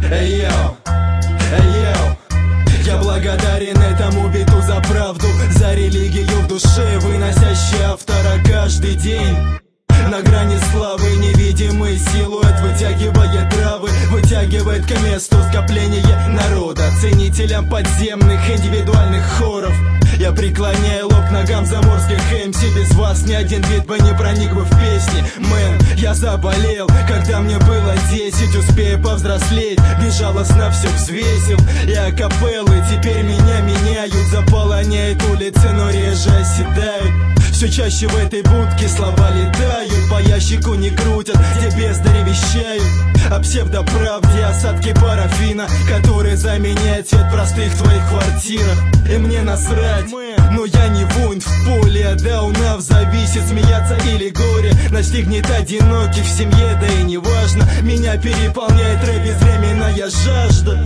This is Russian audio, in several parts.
Эй, йоу, эй, йоу. Я благодарен этому биту за правду, за религию в душе, выносящий автора каждый день. На грани славы невидимый силуэт вытягивает травы, вытягивает к месту скопления народа, ценителям подземных индивидуальных хоров. Я преклоняю лоб к ногам заморских МС. Без вас ни один бит бы не проник бы в песни. Мэн, я заболел, когда мне было 10. Успея повзрослеть, безжалостно все взвесил. И акапеллы теперь меня меняют, заполоняют улицы, но реже оседают. Все чаще в этой будке слова летают, по ящику не крутят, где бездари вещают о псевдоправде, осадки парафина, который заменяет свет простых в твоих квартирах. И мне насрать, но я не воин в поле, от даунов зависит, смеяться или горе настигнет одинокий в семье, да и неважно. Меня переполняет рэп, безвременная жажда.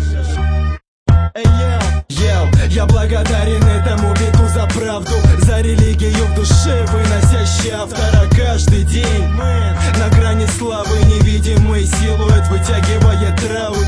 Я благодарен этому биту за правду, за религию в душе, выносящий автора каждый день. На грани славы невидимый силуэт вытягивает травы,